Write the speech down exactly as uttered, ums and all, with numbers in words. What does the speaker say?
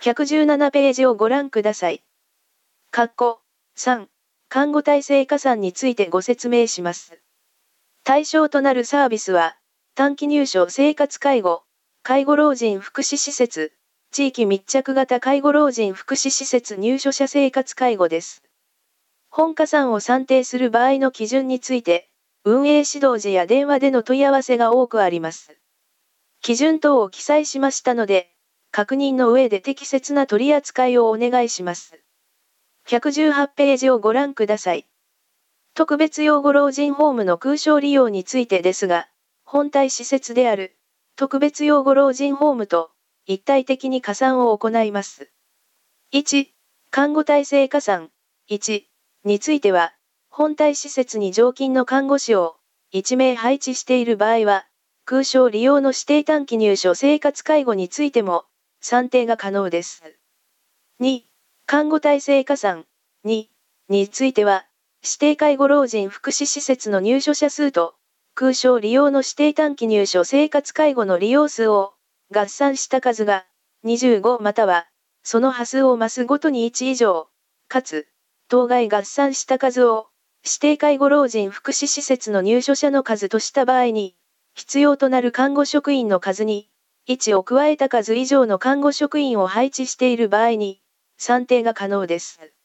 ひゃくじゅうななページをご覧ください。括弧さん、看護体制加算についてご説明します。対象となるサービスは、短期入所生活介護、介護老人福祉施設、地域密着型介護老人福祉施設入所者生活介護です。本加算を算定する場合の基準について、運営指導時や電話での問い合わせが多くあります。基準等を記載しましたので、確認の上で適切な取り扱いをお願いします。ひゃくじゅうはちページをご覧ください。特別養護老人ホームの空床利用についてですが、本体施設である特別養護老人ホームと一体的に加算を行います。いち、看護体制加算。いちについては、本体施設に常勤の看護師をいち名配置している場合は、空床利用の指定短期入所生活介護についても算定が可能です。に、看護体制加算。にについては、指定介護老人福祉施設の入所者数と、空床利用の指定短期入所生活介護の利用数を合算した数がにじゅうごまたは、その波数を増すごとにいち以上、かつ、当該合算した数を指定介護老人福祉施設の入所者の数とした場合に、必要となる看護職員の数にいちを加えた数以上の看護職員を配置している場合に、算定が可能です。